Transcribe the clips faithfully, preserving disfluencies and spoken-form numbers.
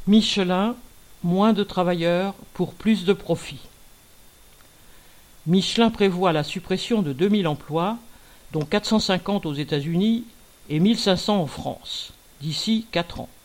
Michelin, moins de travailleurs pour plus de profit. Michelin prévoit la suppression de deux mille emplois, dont quatre cent cinquante aux États-Unis et mille cinq cents en France, d'ici quatre ans.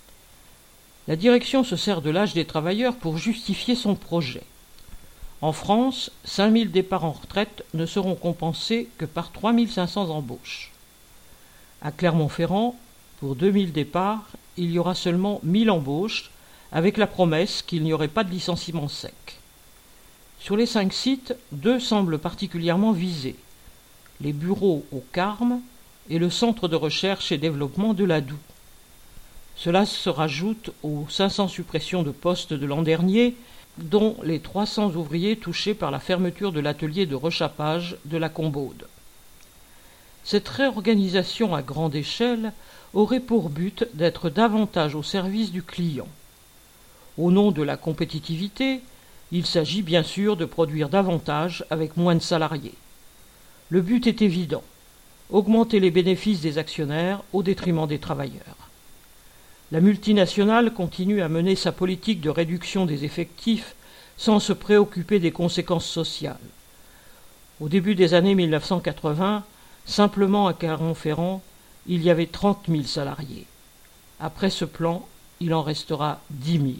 La direction se sert de l'âge des travailleurs pour justifier son projet. En France, cinq mille départs en retraite ne seront compensés que par trois mille cinq cents embauches. À Clermont-Ferrand, pour deux mille départs, il y aura seulement mille embauches, avec la promesse qu'il n'y aurait pas de licenciement sec. Sur les cinq sites, deux semblent particulièrement visés, les bureaux au Carme et le centre de recherche et développement de l'Adour. Cela se rajoute aux cinq cents suppressions de postes de l'an dernier, dont les trois cents ouvriers touchés par la fermeture de l'atelier de rechappage de la Combaude. Cette réorganisation à grande échelle aurait pour but d'être davantage au service du client. Au nom de la compétitivité, il s'agit bien sûr de produire davantage avec moins de salariés. Le but est évident, augmenter les bénéfices des actionnaires au détriment des travailleurs. La multinationale continue à mener sa politique de réduction des effectifs sans se préoccuper des conséquences sociales. Au début des années mille neuf cent quatre-vingts, simplement à Clermont-Ferrand, il y avait trente mille salariés. Après ce plan, il en restera dix mille.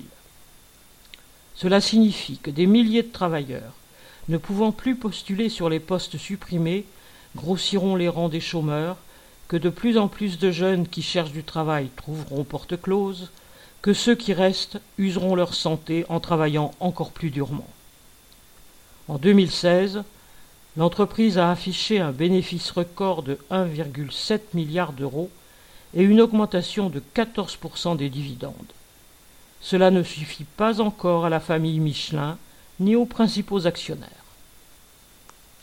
Cela signifie que des milliers de travailleurs, ne pouvant plus postuler sur les postes supprimés, grossiront les rangs des chômeurs, que de plus en plus de jeunes qui cherchent du travail trouveront porte close, que ceux qui restent useront leur santé en travaillant encore plus durement. En deux mille seize, l'entreprise a affiché un bénéfice record de un virgule sept milliard d'euros et une augmentation de quatorze pour cent des dividendes. Cela ne suffit pas encore à la famille Michelin ni aux principaux actionnaires.